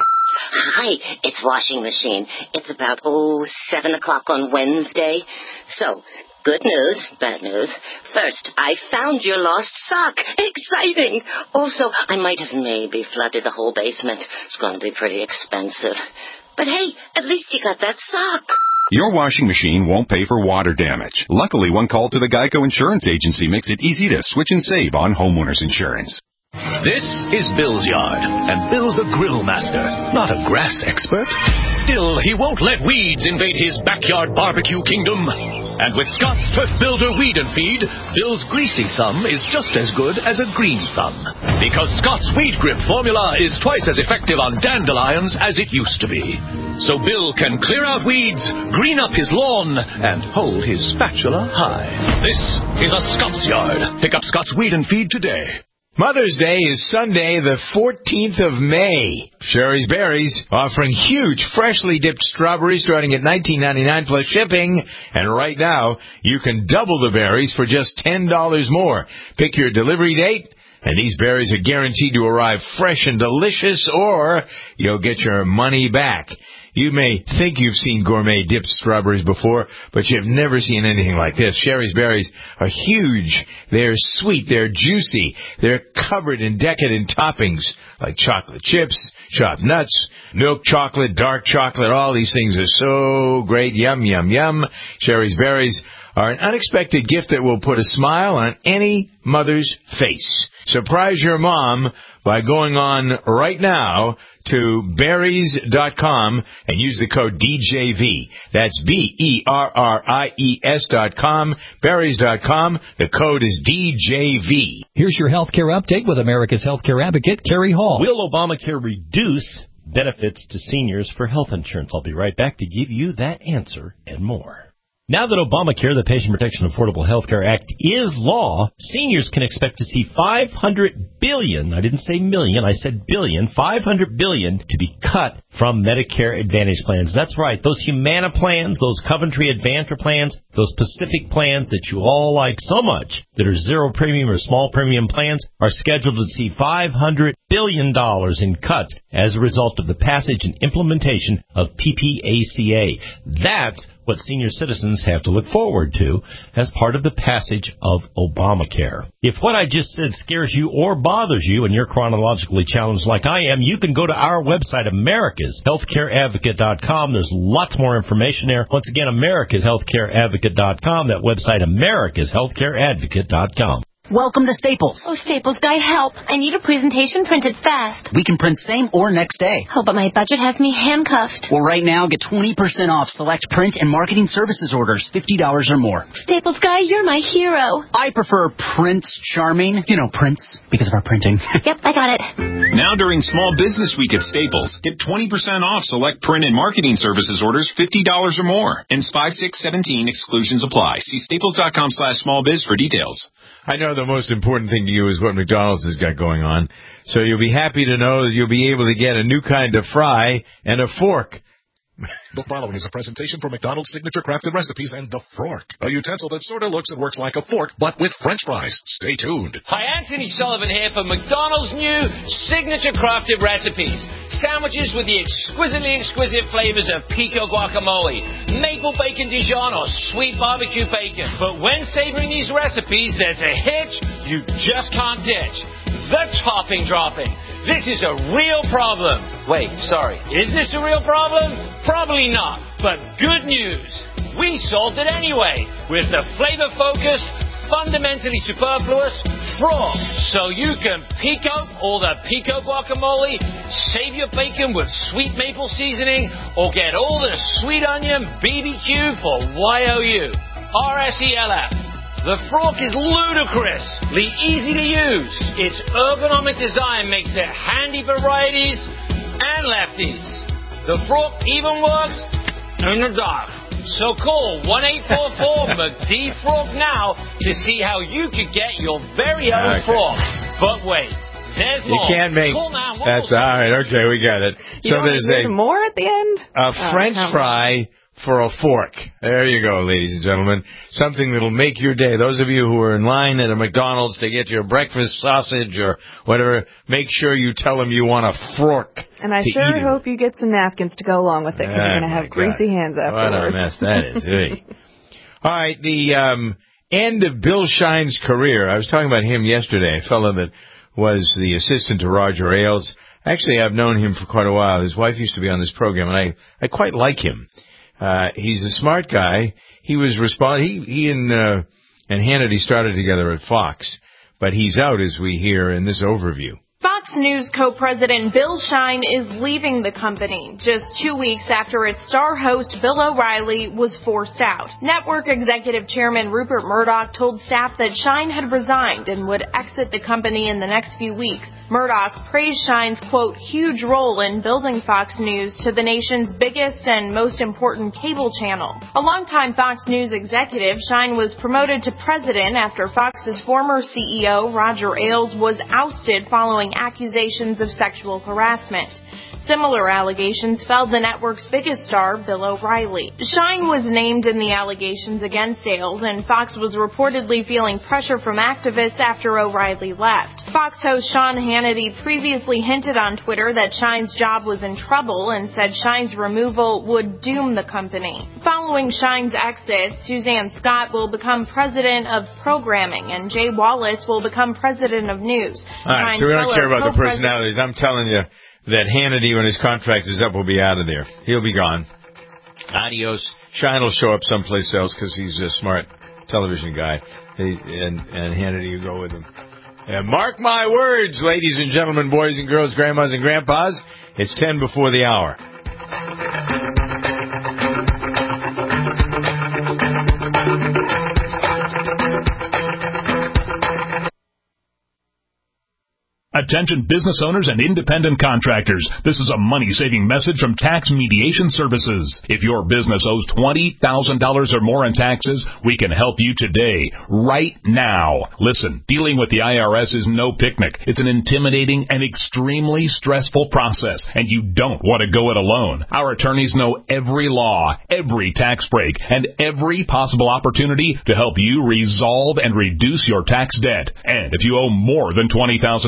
Speaker 7: Hi, it's Washing Machine. It's about, oh, seven o'clock on Wednesday. So, good news, bad news. First, I found your lost sock. Exciting. Also, I might have maybe flooded the whole basement. It's going to be pretty expensive. But hey, at least you got that sock.
Speaker 5: Your washing machine won't pay for water damage. Luckily, one call to the Geico Insurance Agency makes it easy to switch and save on homeowners insurance.
Speaker 14: This is Bill's yard, and Bill's a grill master, not a grass expert. Still, he won't let weeds invade his backyard barbecue kingdom. And with Scott Turf Builder Weed and Feed, Bill's greasy thumb is just as good as a green thumb. Because Scott's Weed Grip formula is twice as effective on dandelions as it used to be. So Bill can clear out weeds, green up his lawn, and hold his spatula high. This is a Scott's Yard. Pick up Scott's Weed and Feed today.
Speaker 2: Mother's Day is Sunday, the fourteenth of May. Sherry's Berries offering huge, freshly dipped strawberries starting at nineteen ninety-nine dollars plus shipping. And right now, you can double the berries for just ten dollars more. Pick your delivery date, and these berries are guaranteed to arrive fresh and delicious, or you'll get your money back. You may think you've seen gourmet dipped strawberries before, but you've never seen anything like this. Sherry's Berries are huge. They're sweet. They're juicy. They're covered in decadent toppings like chocolate chips, chopped nuts, milk chocolate, dark chocolate. All these things are so great. Yum, yum, yum. Sherry's Berries are an unexpected gift that will put a smile on any mother's face. Surprise your mom by going on right now to berries dot com and use the code D J V. That's B E R R I E S dot com, berries dot com. The code is D J V.
Speaker 23: Here's your healthcare update with America's healthcare advocate, Kerry Hall.
Speaker 24: Will Obamacare reduce benefits to seniors for health insurance? I'll be right back to give you that answer and more. Now that Obamacare, the Patient Protection Affordable Health Care Act, is law, seniors can expect to see five hundred billion dollars, I didn't say million, I said billion, five hundred billion dollars to be cut from Medicare Advantage plans. That's right, those Humana plans, those Coventry Advantage plans, those Pacific plans that you all like so much, that are zero premium or small premium plans, are scheduled to see five hundred billion dollars in cuts as a result of the passage and implementation of P P A C A. That's what senior citizens have to look forward to as part of the passage of Obamacare. If what I just said scares you or bothers you and you're chronologically challenged like I am, you can go to our website, Americas Healthcare Advocate dot com. There's lots more information there. Once again, Americas Healthcare Advocate dot com. That website, Americas Healthcare Advocate dot com.
Speaker 8: Welcome to Staples.
Speaker 4: Oh, Staples guy, help. I need a presentation printed fast.
Speaker 8: We can print same or next day.
Speaker 4: Oh, but my budget has me handcuffed.
Speaker 8: Well, right now, get twenty percent off select print and marketing services orders, fifty dollars or more.
Speaker 4: Staples guy, you're my hero.
Speaker 8: I prefer Prince Charming. You know, Prince, because of our printing.
Speaker 4: Yep, I got it.
Speaker 5: Now during Small Business Week at Staples, get twenty percent off select print and marketing services orders, fifty dollars or more. And five six seventeen exclusions apply. See staples dot com slash small biz for details.
Speaker 2: I know the most important thing to you is what McDonald's has got going on. So you'll be happy to know that you'll be able to get a new kind of fry and a fork.
Speaker 9: The following is a presentation for McDonald's signature crafted recipes and the fork, a utensil that sort of looks and works like a fork, but with French fries. Stay tuned.
Speaker 10: Hi, Anthony Sullivan here for McDonald's new signature crafted recipes. Sandwiches with the exquisitely exquisite flavors of pico guacamole, maple bacon Dijon, or sweet barbecue bacon. But when savoring these recipes, there's a hitch you just can't ditch. The topping dropping. This is a real problem. Wait, sorry. Is this a real problem? Probably not. But good news. We solved it anyway with the flavor-focused, fundamentally superfluous frog. So you can pico all the pico guacamole, save your bacon with sweet maple seasoning, or get all the sweet onion B B Q for Y O U. R S E L F. The fork is ludicrously easy to use. Its ergonomic design makes it handy for righties and lefties. The fork even works in the dark. So call one eight four four M C D Fork now to see how you could get your very own
Speaker 2: Okay.
Speaker 10: fork. But wait, there's
Speaker 2: You
Speaker 10: more.
Speaker 2: can't make.
Speaker 10: Call now.
Speaker 2: That's all right. Okay, we got it.
Speaker 1: You
Speaker 2: So
Speaker 1: want
Speaker 2: there's
Speaker 1: to
Speaker 2: a
Speaker 1: more at the end?
Speaker 2: a
Speaker 1: Oh,
Speaker 2: French
Speaker 1: come on.
Speaker 2: fry for a fork. There you go, ladies and gentlemen. Something that'll make your day. Those of you who are in line at a McDonald's to get your breakfast sausage or whatever, make sure you tell them you want a fork.
Speaker 1: And I
Speaker 2: to
Speaker 1: sure
Speaker 2: eat it.
Speaker 1: hope you get some napkins to go along with it, because
Speaker 2: Oh,
Speaker 1: you're going to
Speaker 2: my
Speaker 1: have greasy
Speaker 2: God.
Speaker 1: hands
Speaker 2: What
Speaker 1: afterwards.
Speaker 2: a mess that is. Hey. All right, the um, end of Bill Shine's career. I was talking about him yesterday, a fellow that was the assistant to Roger Ailes. Actually, I've known him for quite a while. His wife used to be on this program, and I, I quite like him. Uh, he's a smart guy. He was respond. He he and uh, and Hannity started together at Fox, but he's out, as we hear in this overview.
Speaker 11: Fox News co-president Bill Shine is leaving the company just two weeks after its star host Bill O'Reilly was forced out. Network executive chairman Rupert Murdoch told staff that Shine had resigned and would exit the company in the next few weeks. Murdoch praised Shine's, quote, huge role in building Fox News to the nation's biggest and most important cable channel. A longtime Fox News executive, Shine was promoted to president after Fox's former C E O, Roger Ailes, was ousted following accusations of sexual harassment. Similar allegations felled the network's biggest star, Bill O'Reilly. Shine was named in the allegations against Ailes, and Fox was reportedly feeling pressure from activists after O'Reilly left. Fox host Sean Hannity previously hinted on Twitter that Shine's job was in trouble and said Shine's removal would doom the company. Following Shine's exit, Suzanne Scott will become president of programming, and Jay Wallace will become president of news.
Speaker 2: All right,
Speaker 11: Shine's
Speaker 2: so we don't
Speaker 11: fellow
Speaker 2: care about the
Speaker 11: co-president-
Speaker 2: personalities. I'm telling you that Hannity, when his contract is up, will be out of there. He'll be gone. Adios. Shine will show up someplace else because he's a smart television guy. He, and, and Hannity will go with him. And mark my words, ladies and gentlemen, boys and girls, grandmas and grandpas, it's ten before the hour.
Speaker 22: Attention business owners and independent contractors. This is a money-saving message from Tax Mediation Services. If your business owes twenty thousand dollars or more in taxes, we can help you today, right now. Listen, dealing with the I R S is no picnic. It's an intimidating and extremely stressful process, and you don't want to go it alone. Our attorneys know every law, every tax break, and every possible opportunity to help you resolve and reduce your tax debt. And if you owe more than twenty thousand dollars,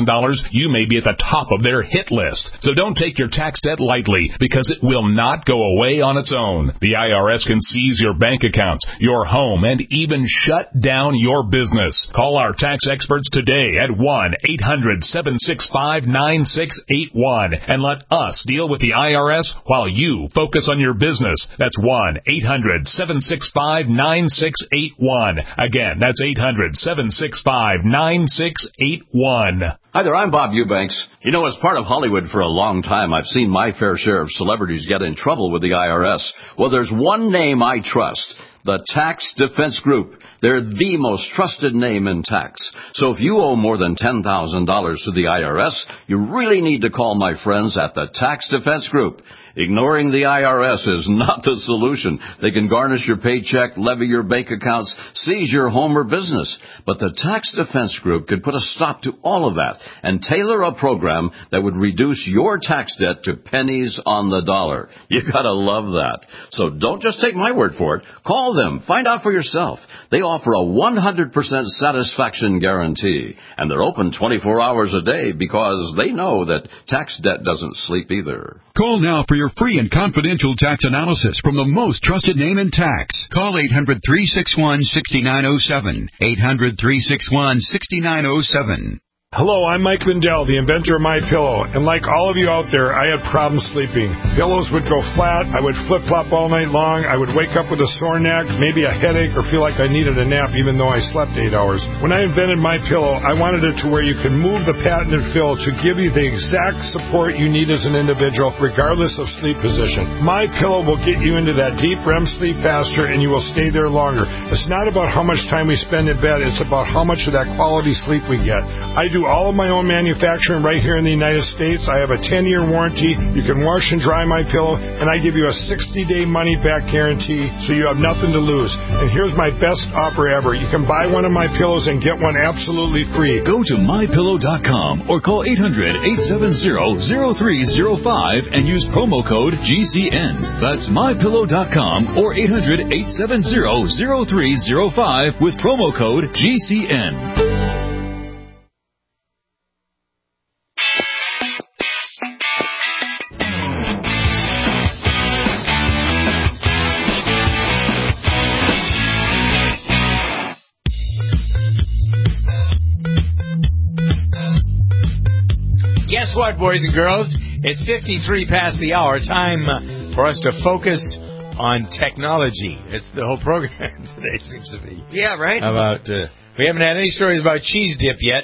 Speaker 22: you may be at the top of their hit list. So don't take your tax debt lightly, because it will not go away on its own. The I R S can seize your bank accounts, your home, and even shut down your business. Call our tax experts today at one eight hundred seven six five nine six eight one and let us deal with the I R S while you focus on your business. That's one eight hundred seven six five nine six eight one. Again, that's eight hundred seven six five nine six eight one.
Speaker 12: Hi there, I'm Bob Eubanks. You know, as part of Hollywood for a long time, I've seen my fair share of celebrities get in trouble with the I R S. Well, there's one name I trust. The Tax Defense Group. They're the most trusted name in tax. So if you owe more than ten thousand dollars to the I R S, you really need to call my friends at the Tax Defense Group. Ignoring the I R S is not the solution. They can garnish your paycheck, levy your bank accounts, seize your home or business. But the Tax Defense Group could put a stop to all of that and tailor a program that would reduce your tax debt to pennies on the dollar. You gotta love that. So don't just take my word for it. Call them. Find out for yourself. They offer a one hundred percent satisfaction guarantee. And they're open twenty-four hours a day because they know that tax debt doesn't sleep either.
Speaker 13: Call now for your free and confidential tax analysis from the most trusted name in tax. Call eight hundred three six one six nine zero seven. eight hundred three six one six nine zero seven.
Speaker 15: Hello, I'm Mike Lindell, the inventor of MyPillow, and like all of you out there, I had problems sleeping. Pillows would go flat, I would flip-flop all night long, I would wake up with a sore neck, maybe a headache, or feel like I needed a nap even though I slept eight hours. When I invented MyPillow, I wanted it to where you could move the patented fill to give you the exact support you need as an individual, regardless of sleep position. MyPillow will get you into that deep R E M sleep faster, and you will stay there longer. It's not about how much time we spend in bed, it's about how much of that quality sleep we get. I do all of my own manufacturing right here in the United States. I have a ten-year warranty. You can wash and dry my pillow, and I give you a sixty-day money-back guarantee, so you have nothing to lose. And here's my best offer ever. You can buy one of my pillows and get one absolutely free.
Speaker 17: Go to my pillow dot com or call eight hundred eight seven zero zero three zero five and use promo code G C N. That's my pillow dot com or eight hundred eight seven zero zero three zero five with promo code G C N.
Speaker 2: Guess what, boys and girls? It's fifty-three past the hour. Time uh, for us to focus on technology. It's the whole program today seems to be.
Speaker 10: Yeah, right.
Speaker 2: About uh, we haven't had any stories about cheese dip yet.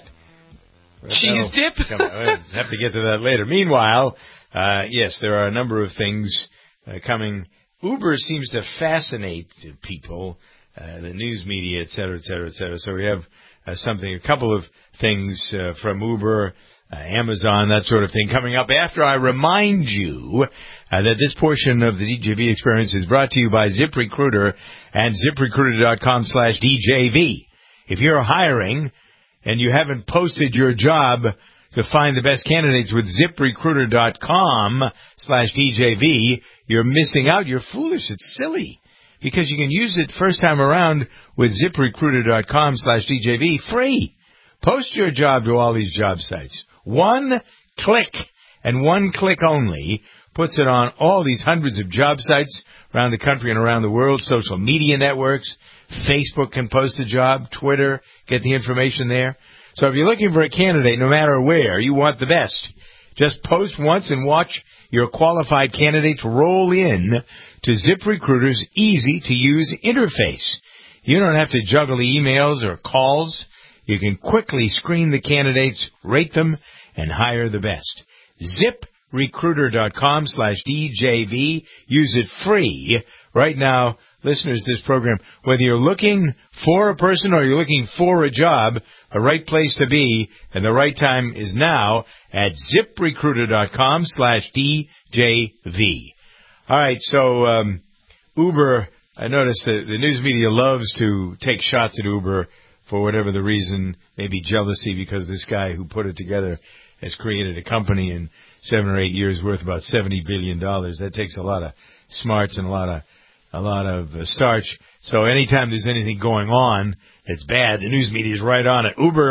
Speaker 10: Cheese dip?
Speaker 2: We'll have to get to that later. Meanwhile, uh, yes, there are a number of things uh, coming. Uber seems to fascinate people, uh, the news media, et cetera, et cetera, et cetera. So we have uh, something, a couple of things uh, from Uber. Uh, Amazon, that sort of thing, coming up after I remind you uh, that this portion of the D J V experience is brought to you by ZipRecruiter and ZipRecruiter dot com slash D J V. If you're hiring and you haven't posted your job to find the best candidates with ZipRecruiter dot com slash D J V, you're missing out. You're foolish. It's silly. Because you can use it first time around with ZipRecruiter dot com slash D J V free. Post your job to all these job sites. One click, and one click only, puts it on all these hundreds of job sites around the country and around the world, social media networks. Facebook can post a job, Twitter, get the information there. So if you're looking for a candidate, no matter where, you want the best. Just post once and watch your qualified candidates roll in to ZipRecruiter's easy-to-use interface. You don't have to juggle emails or calls. You can quickly screen the candidates, rate them, and hire the best. ZipRecruiter dot com slash D J V. Use it free. Right now, listeners to this program, whether you're looking for a person or you're looking for a job, the right place to be and the right time is now at ZipRecruiter dot com slash D J V. All right, so um, Uber, I noticed that the news media loves to take shots at Uber for whatever the reason, maybe jealousy because this guy who put it together has created a company in seven or eight years worth about seventy billion dollars. That takes a lot of smarts and a lot of a lot of uh, starch. So anytime there's anything going on that's bad, the news media is right on it. Uber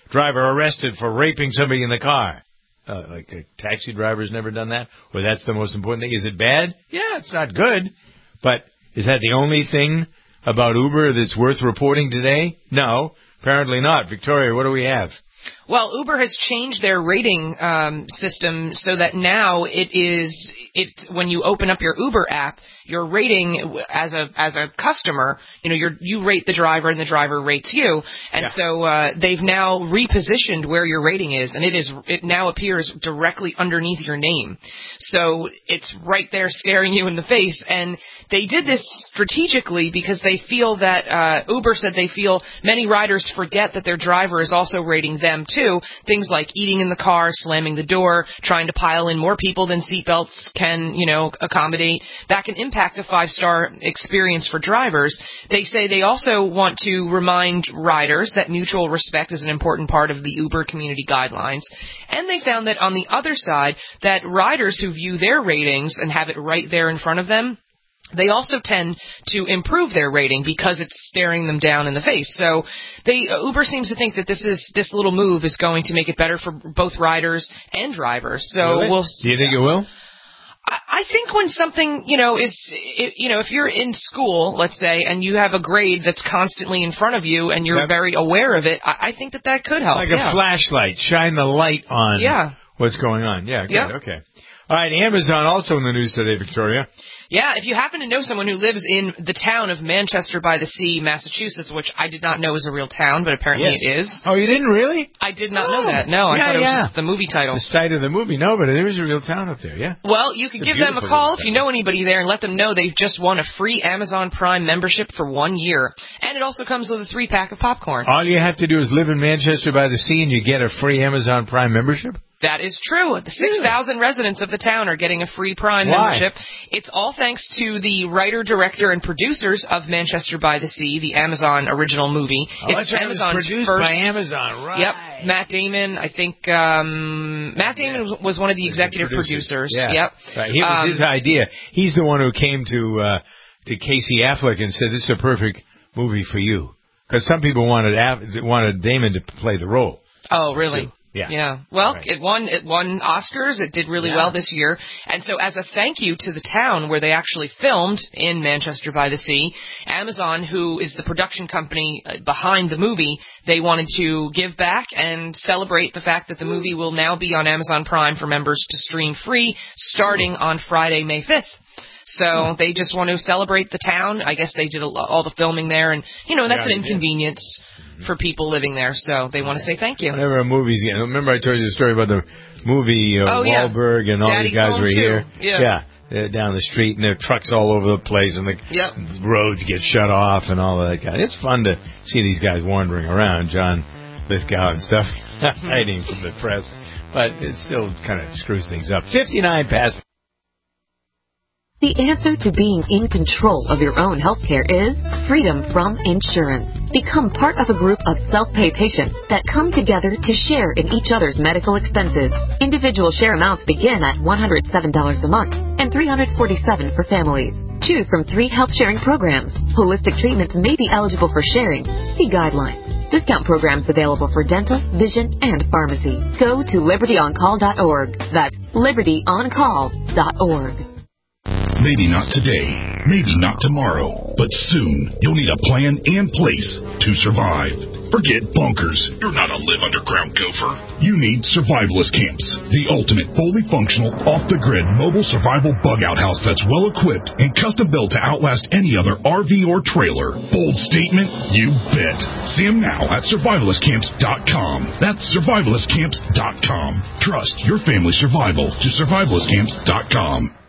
Speaker 2: driver arrested for raping somebody in the car. Uh, like a taxi driver's never done that? Or that's the most important thing? Is it bad? Yeah, it's not good. But is that the only thing about Uber that's worth reporting today? No, apparently not. Victoria, what do we have?
Speaker 16: Well, Uber has changed their rating um, system so that now it is it when you open up your Uber app, your rating as a as a customer, you know, you're, you rate the driver and the driver rates you, and yeah. so uh, they've now repositioned where your rating is, and it is it now appears directly underneath your name, so it's right there staring you in the face. And they did this strategically because they feel that uh, Uber said they feel many riders forget that their driver is also rating them too. Things like eating in the car, slamming the door, trying to pile in more people than seatbelts can, you know, accommodate. That can impact a five-star experience for drivers. They say they also want to remind riders that mutual respect is an important part of the Uber community guidelines. And they found that on the other side, that riders who view their ratings and have it right there in front of them, they also tend to improve their rating because it's staring them down in the face. So they uh, Uber seems to think that this is this little move is going to make it better for both riders and drivers. So
Speaker 2: really?
Speaker 16: we'll.
Speaker 2: Do you think it will?
Speaker 16: I, I think when something, you know, is, it, you know, if you're in school, let's say, and you have a grade that's constantly in front of you and you're yep. very aware of it, I, I think that that could help.
Speaker 2: Like
Speaker 16: yeah.
Speaker 2: a flashlight, shine the light on
Speaker 16: yeah.
Speaker 2: what's going on. Yeah, good.
Speaker 16: Yep.
Speaker 2: Okay. All right, Amazon also in the news today, Victoria.
Speaker 16: Yeah, if you happen to know someone who lives in the town of Manchester by the Sea, Massachusetts, which I did not know was a real town, but apparently
Speaker 2: yes.
Speaker 16: it is.
Speaker 2: Oh, you didn't really?
Speaker 16: I did not
Speaker 2: oh.
Speaker 16: know that. No, I
Speaker 2: yeah,
Speaker 16: thought it was
Speaker 2: yeah.
Speaker 16: just the movie title.
Speaker 2: The site of the movie. No, but there is a real town up there, yeah.
Speaker 16: Well, you could
Speaker 2: it's
Speaker 16: give them a call if you know anybody there and let them know they've just won a free Amazon Prime membership for one year. And it also comes with a three-pack of popcorn.
Speaker 2: All you have to do is live in Manchester by the Sea and you get a free Amazon Prime membership?
Speaker 16: That is true. The six thousand really? residents of the town are getting a free Prime
Speaker 2: Why?
Speaker 16: membership. It's all thanks to the writer, director, and producers of Manchester by the Sea, the Amazon original movie.
Speaker 2: Oh,
Speaker 16: it's
Speaker 2: that's
Speaker 16: Amazon's
Speaker 2: produced
Speaker 16: first.
Speaker 2: by Amazon, right?
Speaker 16: Yep. Matt Damon, I think. Um, Matt Damon yeah. was one of the executive the producers.
Speaker 2: Yeah.
Speaker 16: Yep.
Speaker 2: Right. It was
Speaker 16: um,
Speaker 2: his idea. He's the one who came to uh, to Casey Affleck and said, "This is a perfect movie for you," because some people wanted Aff- wanted Damon to play the role.
Speaker 16: Oh, really?
Speaker 2: Too. Yeah.
Speaker 16: Yeah. Well,
Speaker 2: right.
Speaker 16: it won it won Oscars. It did really
Speaker 2: yeah.
Speaker 16: well this year. And so as a thank you to the town where they actually filmed in Manchester by the Sea, Amazon, who is the production company behind the movie, they wanted to give back and celebrate the fact that the movie will now be on Amazon Prime for members to stream free starting Ooh. on Friday, May fifth. So they just want to celebrate the town. I guess they did a lot, all the filming there, and, you know, that's yeah, an inconvenience mm-hmm. for people living there, so they want to say thank you.
Speaker 2: Whenever a movie's getting, remember I told you the story about the movie, uh,
Speaker 16: oh,
Speaker 2: Wahlberg
Speaker 16: yeah.
Speaker 2: and all
Speaker 16: Daddy's
Speaker 2: these guys
Speaker 16: Home
Speaker 2: were
Speaker 16: too.
Speaker 2: here?
Speaker 16: Yeah.
Speaker 2: yeah. Uh, down the street, and there are trucks all over the place, and the
Speaker 16: yep.
Speaker 2: roads get shut off and all of that kind of. It's fun to see these guys wandering around, John Lithgow and stuff, hiding from the press, but it still kind of screws things up. fifty-nine past.
Speaker 18: The answer to being in control of your own healthcare is freedom from insurance. Become part of a group of self-pay patients that come together to share in each other's medical expenses. Individual share amounts begin at one hundred seven dollars a month and three hundred forty-seven dollars for families. Choose from three health sharing programs. Holistic treatments may be eligible for sharing. See guidelines. Discount programs available for dental, vision, and pharmacy. Go to liberty on call dot org. That's liberty on call dot org.
Speaker 19: Maybe not today, maybe not tomorrow, but soon you'll need a plan in place to survive. Forget bunkers. You're not a live underground gopher. You need survivalist camps, the ultimate fully functional, off-the-grid mobile survival bug-out house that's well-equipped and custom-built to outlast any other R V or trailer. Bold statement? You bet. See them now at survivalist camps dot com. That's survivalist camps dot com. Trust your family's survival to survivalist camps dot com.